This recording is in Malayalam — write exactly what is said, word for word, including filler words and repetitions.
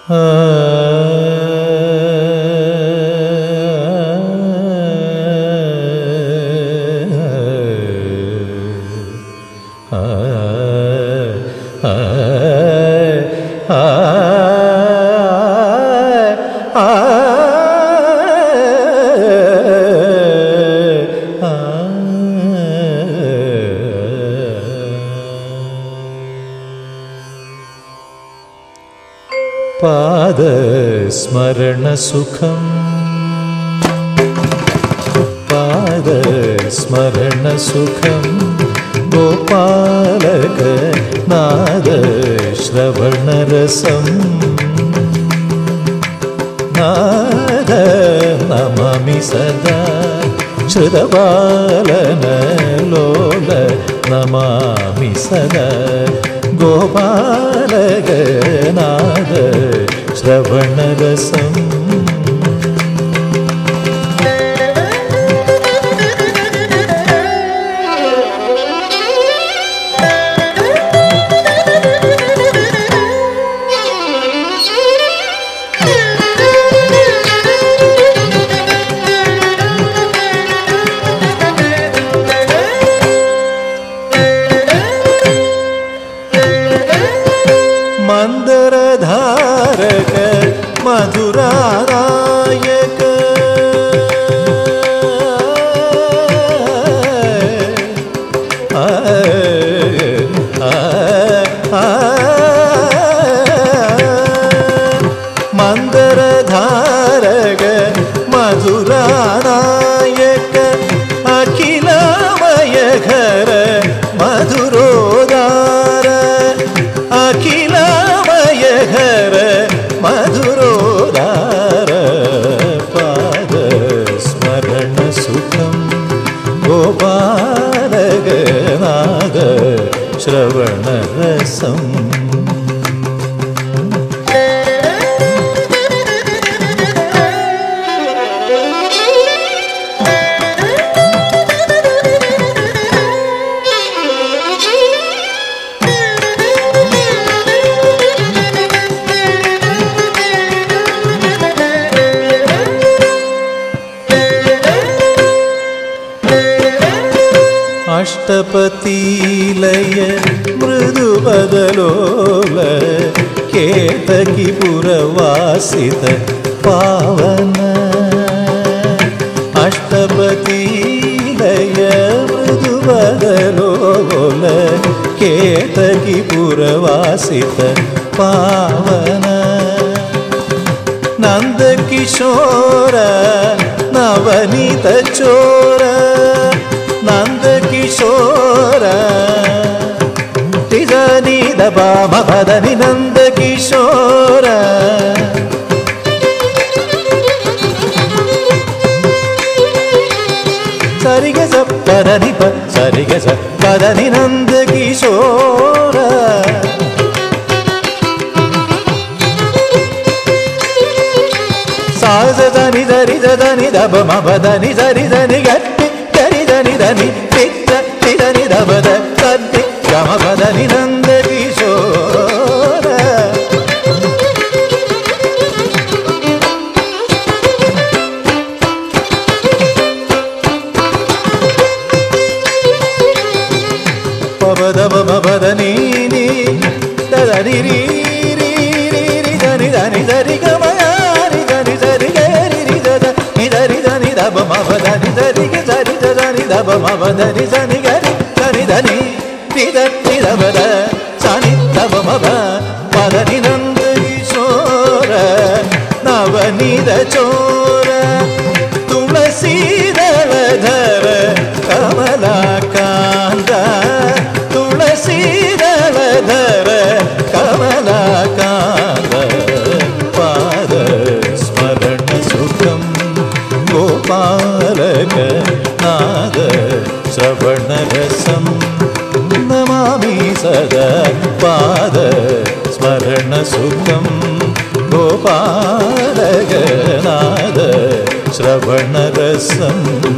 പാദസ്മരണസുഖം പാദസ്മരണസുഖം ഗോപാലക നാദശ്രവണരസം നാദ നമാമി സദാ ശ്രുതപാലനലോല നമാമി സദാ ഗോപാലക നാദ ശ്രവണരസം മന്ദരധാരക മധുരാനായക മന്ദരധാരക മധുരാനായക അഖിലമയഘര മധുരോദാര അഖിലമയഘര മധുരോദാര പാദസ്മരണസുഖം ഗോപാലക നാദ ശ്രവണരസം അഷ്ടപതിലയ മൃദുബദലോല കേതകിപുരവാസിത പാവന അഷ്ടപതിലയ മൃദുബദലോല കേതകിപുരവാസിത പാവന നന്ദകിശോര നവനീത ചോര നന്ദകിശോര തിജനി ദബാമപദനി നന്ദകിശോര സരിഗ സപ്പദനി പ സരിഗ സപ്പദനി നന്ദകിശോര സാസദനി ദരി ദനി ദബമപദനി സരി ദനി ഗട്ടി ധനി ധനി പിച്ച ധനി ധപദ സദ്ദി ഗമപദനി നന്ദകിശോര പവദപമപദനി നീ ദനി രീ രീ രീ ധനി ധനി ധരി ഗമയാനി ധനി ധരി ഗരി രി ദ നി ധരി ധനി ധപമപദനി ധരി ഗരി ധനി ധപമപദനി ധനി ഗരി ധനി ധനി രി ധ നി ധപദ സനി ധപമപ പദനി നന്ദകിശോര നവനീത ചോര തുളസീദളധര കമലാകാന്ത തുളസീദളധര കമലാകാന്ത പാദസ്മരണസുഖം ഗോപാലക നാദ ശ്രവണരസം നമാമി സദാ പാദസ്മരണസുഖം ഗോപാലക നാദ ശ്രവണരസം